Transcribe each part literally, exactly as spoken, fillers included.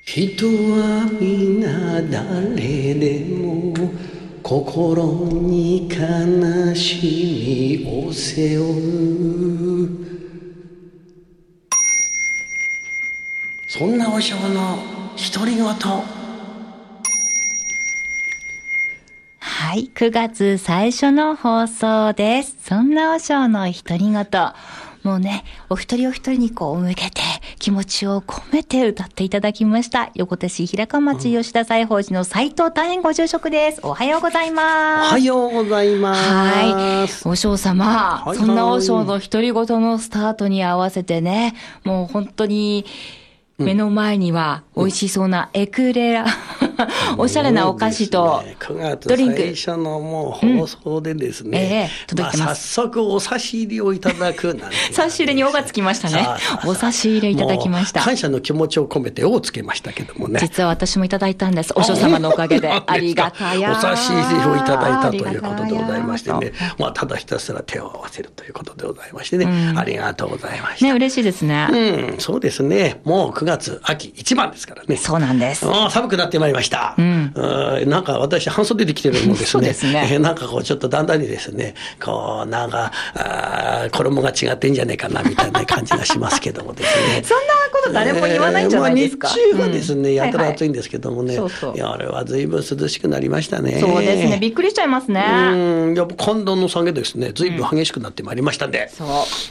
人は皆誰でも心に悲しみを背負う。そんな和尚の独り言。 はい、くがつ最初の放送です。そんな和尚の独り言。もうね、お一人お一人にこう向けて気持ちを込めて歌っていただきました。横手市平川町吉田西宝寺の斉藤大変ご住職です。おはようございます。 おはようございます。 はい。和尚様、 はいはい、 そんな和尚の独り言のスタートに合わせてね、もう本当に目の前には美味しそうなエクレア、うんおしゃれなお菓子とドリンク、 くがつ最初のもう放送でですね、うんええ、届いてます。まあ、早速お差し入れをいただくなんて、ね、 差し入れに「お」がつきましたね。お差し入れいただきました。 感謝の気持ちを込めて「お」をつけましたけどもね。 実は私もいただいたんです。お嬢様のおかげでありがたや。 お差し入れをいただいたということでございましてね、まあ、ただひたすら手を合わせるということでございましてね、うん、ありがとうございました。 ね、嬉しいですね。 うん、そうですね。もうくがつ秋一番ですからね。 そうなんです。 寒くなってまいりました。 うんなんか私半袖で来てるもんですね。 そうですね。 えー、なんかこうちょっとだんだんにですね、こうなんかあ衣が違ってんじゃねえかなみたいな感じがしますけどもですね。 そんなこと誰も言わないんじゃないですか。 えーまあ、日中はですね、うん、やたら暑いんですけどもね。 そうそう。 いやあれは随分涼しくなりましたね。 そうですね。びっくりしちゃいますね。 うん。やっぱ寒暖の下げですね、随分激しくなってまいりましたんで。 うん、そう。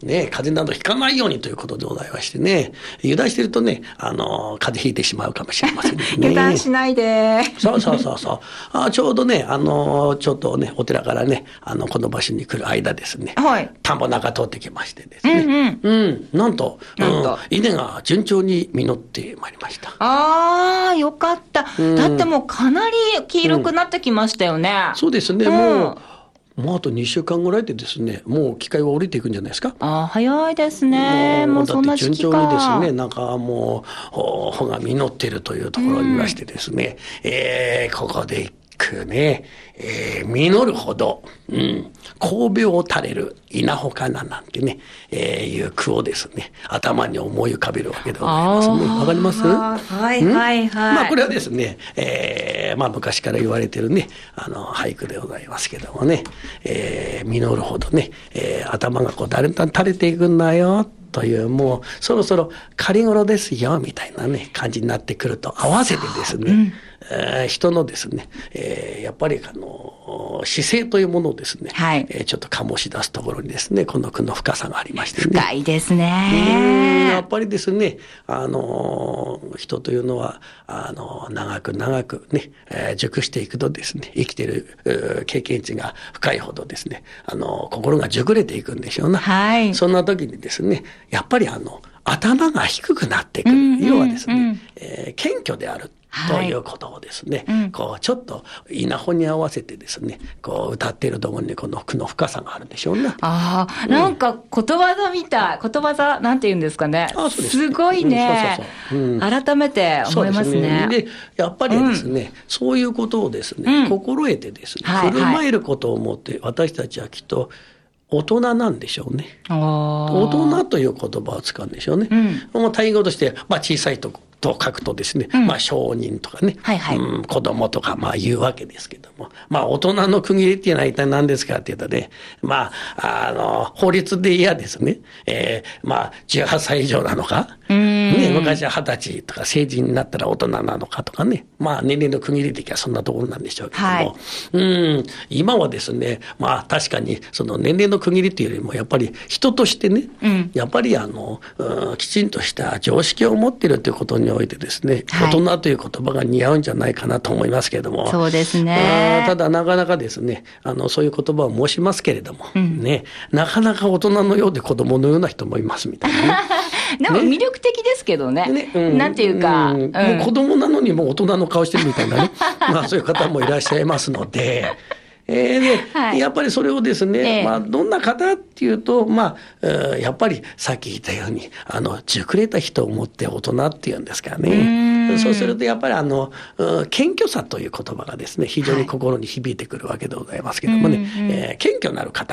ね、風邪などひかないようにということでございましてね。油断してるとね、あの風邪ひいてしまうかもしれませんね。 油断しないで。 そうそうそうそう。あちょうどね、あのちょっとね、お寺からね、あの、この場所に来る間ですね、 はい。 田んぼの中通ってきましてですね、 うんうん。 うん、なんと、 なんと、 うん、稲が順調に実ってまいりました。 ああ、よかった。うん、だってもうかなり黄色くなってきましたよね。 うん、そうですね、うん、もう、もうあとにしゅうかんぐらいでですね、もう機械は降りていくんじゃないですか。 ああ、早いですね。もうそんな時期か。 順調にですね、なんかもう、穂が実っているというところにいましてですね、うん、えー、ここでくね、えー、実るほど、うん、神戸を垂れる稲穂かななんてね、えー、いう句をですね、頭に思い浮かべるわけでございますね。わかります？ はいはいはい。 まあこれはですね、えー、まあ昔から言われてるね、あの俳句でございますけどもね、えー、実るほどね、えー、頭がこうだんだん垂れていくんだよ。というもうそろそろ仮頃ですよみたいなね感じになってくると合わせてですね、うんえー、人のですね、えー、やっぱりあの姿勢というものをですね、 はいえー、ちょっと醸し出すところにですねこの句の深さがありましてね。 深いですね。 やっぱりですねあの人というのはあの長く長くね、えー、熟していくとですね生きている経験値が深いほどですねあの心が熟れていくんでしょうな、 はい、 そんな時にですねやっぱりあの頭が低くなってくる、うんうんうん、要はですね、えー、謙虚であるということをですね、はい、こうちょっと稲穂に合わせてですねこう歌っているところにこの句の深さがあるんでしょうね。 ああ、うん、なんかことわざみたい。ことわざなんて言うんですかね。あ、そうです。すごいね、うんそうそうそう、うん。改めて思いますね。 そうですね。でやっぱりですね、うん、そういうことをですね、うん、心得てですね、振る舞えることを思って私たちはきっと大人なんでしょうね。大人という言葉を使うんでしょうね。うん、もう対義語として、まあ、小さいとと書くとですね、うん、まあ商人とかね、 はいはいうん、子供とかまあ言うわけですけども、まあ大人の区切りっていうのは一体何ですかって言うとね、まあ、あの、法律で言えばですね、えー、まあじゅうはっさい以上なのか、ね、昔ははたちとか成人になったら大人なのかとかね、まあ年齢の区切り的はそんなところなんでしょうけども、はい、うん今はですね、まあ確かにその年齢の区切りというよりもやっぱり人としてね、うん、やっぱりあの、うん、きちんとした常識を持っているということにおいてですね、はい、大人という言葉が似合うんじゃないかなと思いますけれども、 そうですね。 ただなかなかですね、あのそういう言葉を申しますけれども、うん、ね、なかなか大人のようで子供のような人もいますみたいな、ね。 でも魅力的ですけどね。ね、うん、なんていうか、うん、 もう子供なのにもう大人の顔してるみたいなね、まあそういう方もいらっしゃいますので。えーではい、やっぱりそれをですね、えーまあ、どんな方っていうと、まあ、やっぱりさっき言ったようにあの熟れた人を持って大人っていうんですかね。うそうするとやっぱりあの謙虚さという言葉がですね非常に心に響いてくるわけでございますけどもね、はいえー、謙虚なる方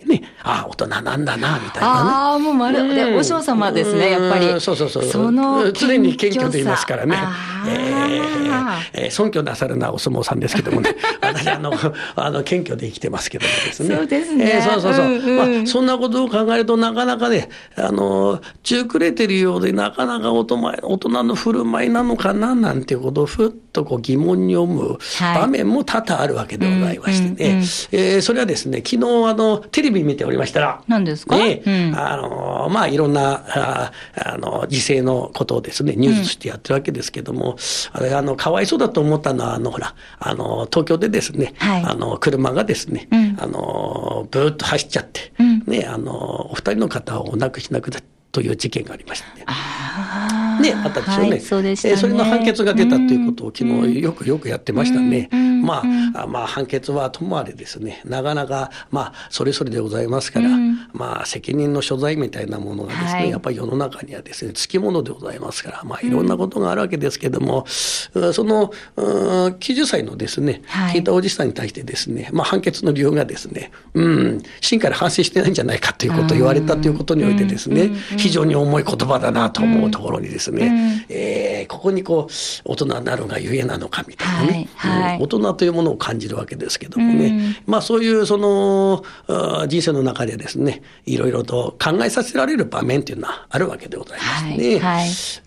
てね、ああ、大人なんだな、みたいなね。 ああ、もうまるで、お嬢様ですね、やっぱり。 そうそうそう。 その常に謙虚でいますからね。 えーえー、尊敬なさるのはお相撲さんですけどもね。私、あの、あの、謙虚で生きてますけどもですね。 そうですね。 えー、そうそうそう。 うんうん、 まあ、そんなことを考えると、なかなかね、あの、中くれてるようで、なかなか大人の振る舞いなのかな、なんていうことをふっとこう疑問に思う場面も多々あるわけでございましてね。はい、うんうんうん、えー、それはですね、昨日、あの、テレビ見ておりましたら。 何ですか？ ね、 うん、 あの、まあ、いろんな、あ, あの、時勢のことをですね、ニュースとしてやってるわけですけども、うん、あれ、あの、かわいそうだと思ったのは、あの、ほら、あの、東京でですね、はい、あの、車がですね、うん、あの、ブーッと走っちゃって、うん、ね、あの、お二人の方をお亡くしなくなったという事件がありましたね。 あね、あったでしょうね。はい、 そうでしたね。 えー、それの判決が出たということを昨日よくよくやってましたね。まあ、まあ、判決はともあれですね、なかなか、まあ、それぞれでございますから、まあ、責任の所在みたいなものがですね、はい、やっぱり世の中にはですね、つきものでございますから、まあ、いろんなことがあるわけですけども、うん、その、きゅうじゅっさいのですね、聞いたおじさんに対してですね、まあ、判決の理由がですね、うん、真から反省してないんじゃないかということを言われたということにおいてですね、非常に重い言葉だなと思うところにですね、うん、えー、ここにこう大人になるがゆえなのかみたいなね、はいはい、うん、大人というものを感じるわけですけどもね、うん、まあそういうその人生の中でですね、いろいろと考えさせられる場面というのはあるわけでございますね。はいはい、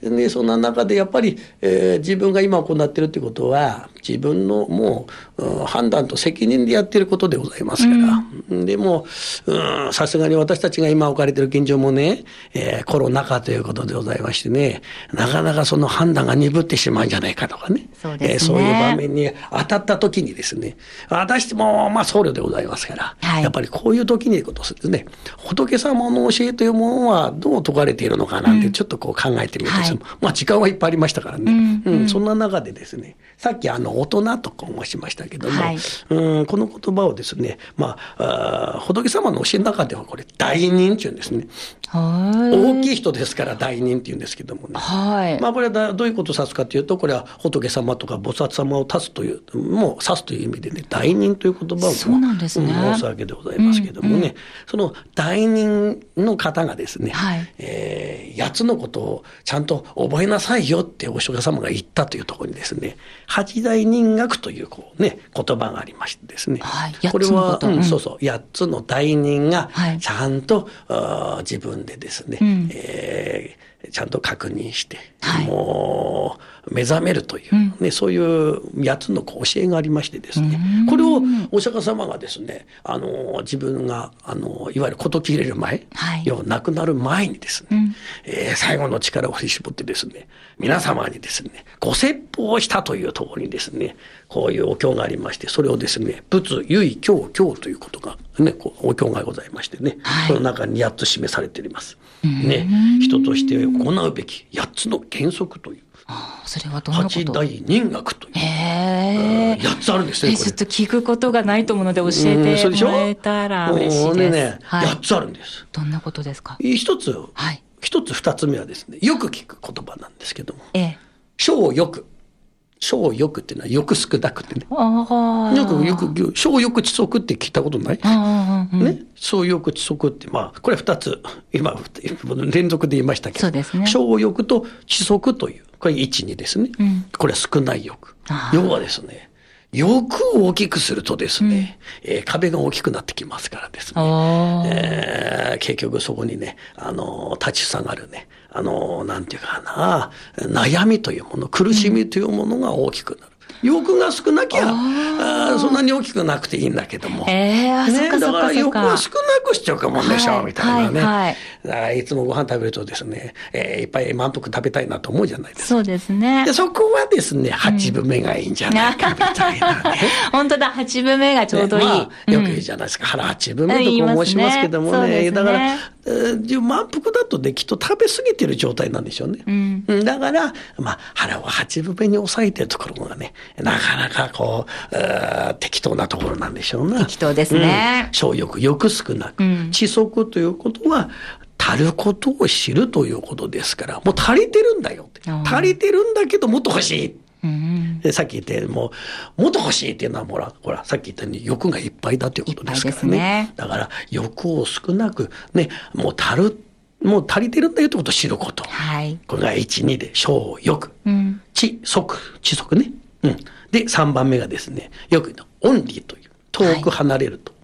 でそんな中でやっぱり、えー、自分が今行っているということは自分のもう、うん、判断と責任でやっていることでございますから、うん、でもさすがに私たちが今置かれている現状もね、えー、コロナ禍ということでございましてね、なかなかその判断が鈍ってしまうんじゃないかとかね、 そうですね、 えー、そういう場面に当たった時にですね、私もまあ僧侶でございますから、はい、やっぱりこういう時にことですね、仏様の教えというものはどう説かれているのかなんてちょっとこう考えてみると、うん、まあ時間はいっぱいありましたからね、うんうんうん、そんな中でですね、さっきあの大人と申しましたけども、はい、うん、この言葉をですね、まあ、あ仏様の教えの中ではこれ大人っていうんですね。大きい人ですから大人っていうんですけどもね、はい、まあこれはどういうことを指すかというと、これは仏様とか菩薩様を指すというもう指すという意味でね、大人という言葉をそうなんですね、 申すわけでございますけどもね、うんうん、その大人の方がですね、はい、えー、やつのことをちゃんと覚えなさいよってお釈迦様が言ったというところにですね、八大人学というこうね言葉がありましてですね、はい、これは、うん、そうそう、八つの大人がちゃんと、はい、自分でですね、うん、えー、ちゃんと確認して、はい、もう目覚めるという、ね、うん、そういう八つの教えがありましてですね、これをお釈迦様がですね、あの自分があのいわゆる事切れる前、はい、要は亡くなる前にですね、うん、えー、最後の力を振り絞ってですね、皆様にですねご説法したというところにですね、こういうお経がありまして、それをですね仏唯教教ということがね、こうお経がございましてね、はい、この中にやっつ示されております。ね、人として行うべきやっつの原則という。 ああ、それはどんなこと？ 八大人学という。 へー。 やっつあるんですね、これ。 ちょっと聞くことがないと思うので教えてもらえたら嬉しいです。 ねね、はい、やっつあるんです。 どんなことですか？ 一つ、はい、一つ二つ目はですね、よく聞く言葉なんですけども。ええ。小よく。小よくっていうのはよく少なくてね。ああ。よく、よく、小よく知足って聞いたことない？ああ、うん、ね。小よく知足って、まあ、これ二つ、今、連続で言いましたけど。 そうですね。 小よくと知足という。これいちにですね、うん、これは少ない欲。要はですね、欲を大きくするとですね、うん、えー、壁が大きくなってきますからですね、えー、結局そこにね、あの立ち下がるね、あのなんていうかな、悩みというもの、苦しみというものが大きくなる。欲が少なきゃあそんなに大きくなくていいんだけども、 えーね、 だから欲が少なくしちゃうかもんでしょ、はい、みたいなね、はいはい、だからいつもご飯食べるとですね、えー、いっぱい満腹食べたいなと思うじゃないですか。 そうですね。 でそこはですね八分目がいいんじゃないかみたいなね、うん、 本当だ、八分目がちょうどいい、ね、まあ、よく言うじゃないですか、うん、腹八分目とこう申しますけどもね、ね、だから、えー、満腹だとできっと食べ過ぎてる状態なんでしょうね、うん、だから、まあ、腹を八分目に抑えてるところがね、なかなかこう適当なところなんでしょうな。 適当ですね。 うん、小欲、欲少なく、うん、知足ということは足ることを知るということですから、もう足りてるんだよって、足りてるんだけどもっと欲しい。 うん、 でさっき言ってもうもっと欲しいっていうのはほらほらさっき言ったように欲がいっぱいだということですからね。 ねだから欲を少なくねもう足るもう足りてるんだよってことを知ること。 はい、 これがいち、にで小欲、 うん、 知足知足ね。うん。でさんばんめがですねよくオンリーという遠く離れると、はい、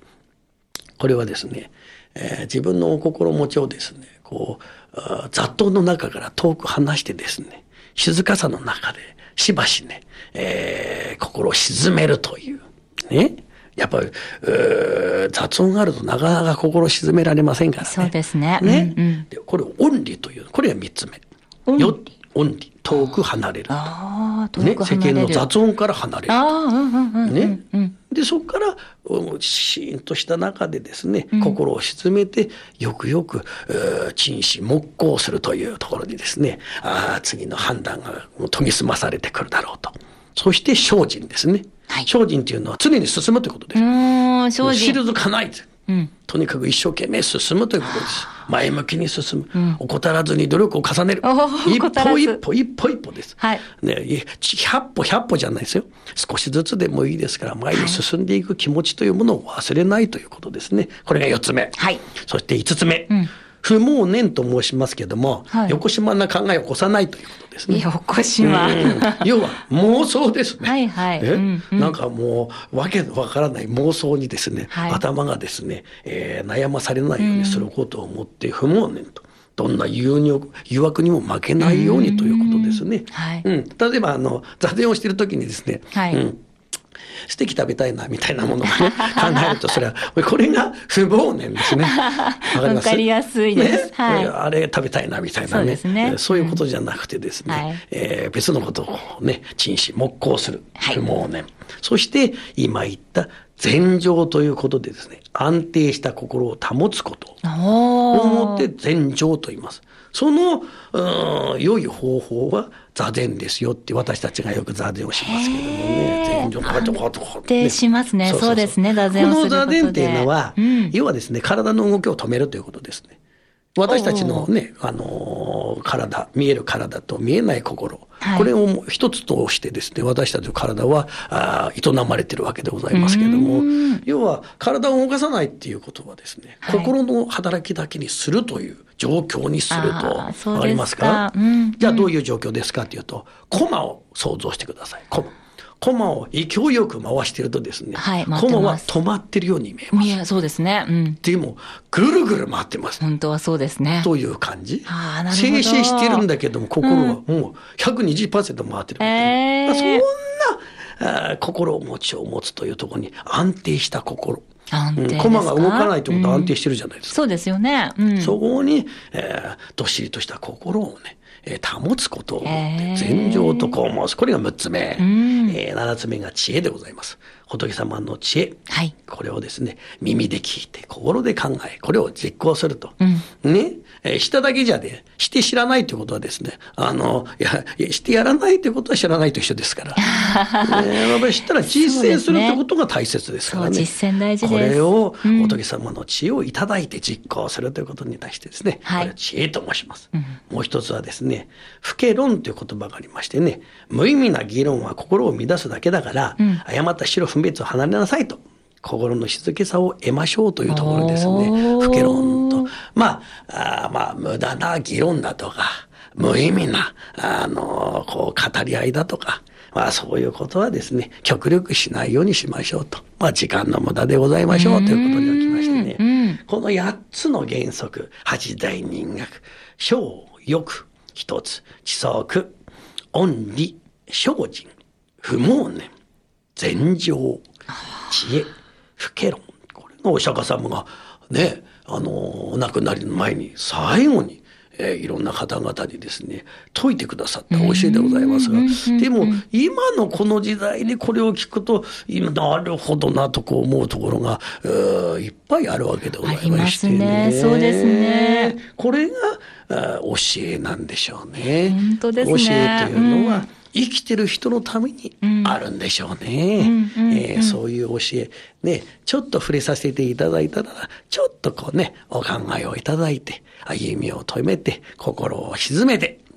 これはですね、えー、自分のお心持ちをですねこう雑踏の中から遠く離してですね静かさの中でしばしね、えー、心を鎮めるというね。やっぱり雑音があるとなかなか心を鎮められませんからね。 そうですね。 ね、 うんうん、 でこれオンリーというこれがみっつめ。 オンリー。 オンリー遠く離れる。 ああ、遠く離れる。 ね、世間の雑音から離れる。 ああ、うんうんうんうん、 ね。でそこからシーンとした中でですね、うん、心を鎮めてよくよく沈思黙考するというところにですね、あ次の判断が研ぎ澄まされてくるだろうと。そして精進ですね。はい、精進というのは常に進むということです。 うーん、精進。 退かない。うん、とにかく一生懸命進むということです。前向きに進む、うん、怠らずに努力を重ねる、一歩一歩一歩一歩です、はいね、ひゃっぽひゃっぽじゃないですよ。少しずつでもいいですから前に進んでいく気持ちというものを忘れないということですね。これがよっつめ、はい、そしていつつめ、うん、不毛念と申しますけども、はい、よこしまな考えを起こさないということですね。 よこしま、うん、 要は妄想ですね。 はいはい、 えうんうん、なんかもうわけわからない妄想にですね、はい、頭がですね、えー、悩まされないようにすることを思って、うん、不毛念とどんな誘入誘惑にも負けないようにということですね。はいうん、例えばあの座禅をしている時にですね、はいうんステーキ食べたいなみたいなものを、ね、考えるとそれはこれが不毛念ですね。わかります？ わかりやすいです、ねはい、 あれ食べたいなみたいな ね, そうですね、そういうことじゃなくてですね、うんはいえー、別のことをね沈思黙考する不毛念、はい、そして今言った禅定ということでですね安定した心を保つことを思って禅定と言います。その良い方法は座禅ですよって私たちがよく座禅をしますけれどもね。禅定こうやってこうやってこうやって、ね、 しますね。そうそうそう。そうですね。座禅をすることで。 この座禅っていうのは、うん、要はですね体の動きを止めるということですね。私たちのね、あのー、体、見える体と見えない心、はい、これを一つとしてですね、私たちの体はあ営まれているわけでございますけれども、要は体を動かさないっていうことはですね、はい、心の働きだけにするという状況にすると、わかりますか？うん、じゃあどういう状況ですかというと、コマを想像してください。コマ。コマを勢いよく回しているとですね、はい、コマは止まっているように見えます。 いや、そうですね。うん、 でも、ぐるぐる回ってます。 本当はそうですね。 という感じ。 ああ、なるほど。 静止してるんだけども、心はもう ひゃくにじゅっパーセント 回ってるみたいな。えー、そんなあ心持ちを持つというところに安定した心。 安定ですか？ コマが動かないってことは安定してるじゃないですか。 うん、そうですよね。うん、 そこに、えー、どっしりとした心をね、えー、保つことを思って禅定とこう申す。これがむっつめ、うんえー、ななつめが知恵でございます。仏様の知恵、はい、これをですね耳で聞いて心で考えこれを実行すると、うん、ね、えー、しただけじゃねして知らないということはですねあのいやいやしてやらないということは知らないと一緒ですから、えー、やっぱり知ったら実践するってことが大切ですからね。 そう実践大事です。 これを仏様の知恵をいただいて実行するということに対してですね、はい、これは知恵と申します、うん、もう一つはですね不敬論という言葉がありましてね、無意味な議論は心を乱すだけだから、うん、誤った白分別を離れなさいと、心の静けさを得ましょうというところですね。不敬論と、まあ、あまあ無駄な議論だとか無意味なあのこう語り合いだとか、まあそういうことはですね極力しないようにしましょうと、まあ時間の無駄でございましょうということにおきましてね、うん、このやっつの原則、八大人学、小欲一つ、知足、恩理、精進、不毛念、禅定、知恵、不敬論、これがお釈迦様がね、あのお亡くなりの前に最後に、えー、いろんな方々にですね説いてくださった教えでございますが、でも今のこの時代にこれを聞くと今なるほどなとこう思うところがいっぱいあるわけでございましてね。 ありますね。そうですね。 これが教えなんでしょうね。 本当ですね。 教えというのは、うん、生きてる人のためにあるんでしょうね。そういう教えね、ちょっと触れさせていただいたらちょっとこうねお考えをいただいて歩みを止めて心を静めて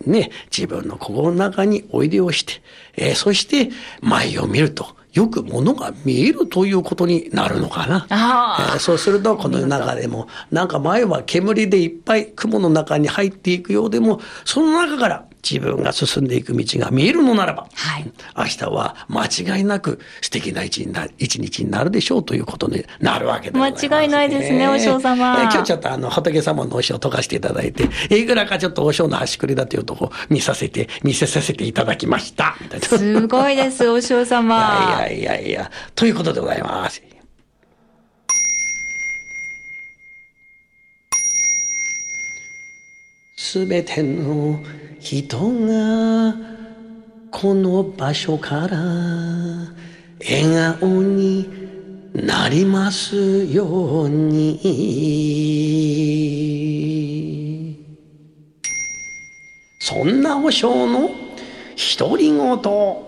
ね、自分の心の中においでをして、えー、そして前を見ると、よく物が見えるということになるのかな。あ、えー、そうすると、この中でも、なんか前は煙でいっぱい雲の中に入っていくようでも、その中から自分が進んでいく道が見えるのならば、はい、明日は間違いなく素敵な一日になる、一日になるでしょうということになるわけでございます、ね。間違いないですね、 お嬢様。 えー、今日ちょっとあの、仏様のお塩を溶かしていただいて、いくらかちょっとお塩の端くりだというとこ見させて、見せさせていただきました。 すごいです、お塩様。 いやいやいやいや、ということでございます。すべての人がこの場所から笑顔になりますように。そんな和尚の独り言。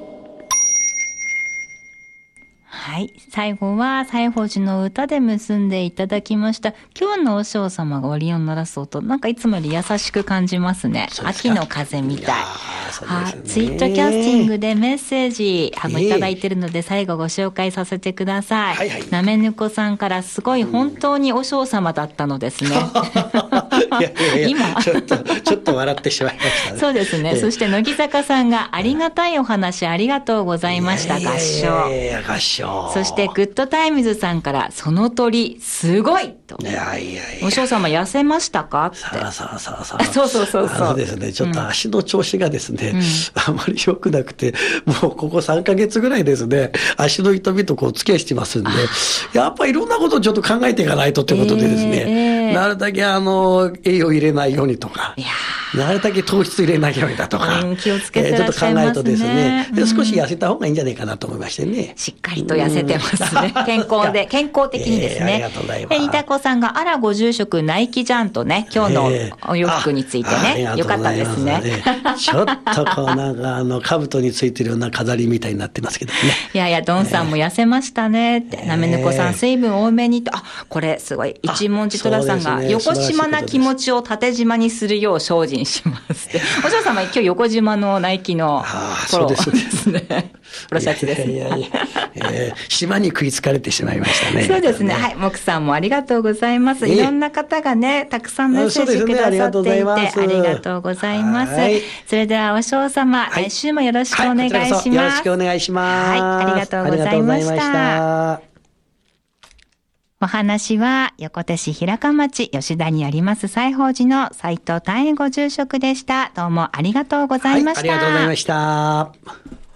はい。最後は、西宝寺の歌で結んでいただきました。今日の和尚様がオリオン鳴らす音、なんかいつもより優しく感じますね。秋の風みたい。はい、ツイートキャスティングでメッセージ、あの、いただいてるので、最後ご紹介させてください。はいはい、なめぬこさんからすごい本当に和尚様だったのですね。 いやいやいや今ちょっと、ちょっと笑ってしまいましたね。 そうですね。そして、乃木坂さんがありがたいお話ありがとうございました。合唱。 いやいや合唱。 そして、グッドタイムズさんから、その鳥、すごいと。 いやいやいや。 お嬢様、痩せましたかって。 さあさあさあさあ。 そうそうそうそう。 あのですね、ちょっと足の調子がですね、うん、あまり良くなくて、もうここさんかげつぐらいですね、足の痛みとこう付き合いしてますんで、やっぱりいろんなことをちょっと考えていかないとということでですね、えーえー、なるだけあの、栄養入れないようにとか、なるだけ糖質入れないようにだとか、 うん、気をつけてらっしゃいますね。 えー、ちょっと考えるとですね、うん、少し痩せた方がいいんじゃないかなと思いましてね。 しっかりと痩せてますね。うん、健康で、健康的にですね。えー、ありがとうございます。え、にたこさんが、あらご住職ナイキジャンとね、今日のお洋服についてね、えー、よかったですね。 ちょっとこうなんかあの、兜についてるような飾りみたいになってますけどね。 いやいや、ドンさんも痩せましたねって、えー、なめぬこさん水分多めにと、あ、これすごい、一文字虎さんが、横島な気持ちを縦島にするよう精進しますって。お嬢様、今日横島のナイキのポロですね。ポロシャツですね。いやいやいや、 えー、島に食いつかれてしまいましたね。 そうですね。はい。木さんもありがとうございます。いろんな方がね、たくさんメッセージくださっていて、ありがとうございます。それでは、お嬢様、来週もよろしくお願いします。 よろしくお願いします。 はい。ありがとうございました。お話は、横手市平川町吉田にあります西宝寺の斉藤丹恵ご住職でした。どうもありがとうございました。 はい、ありがとうございました。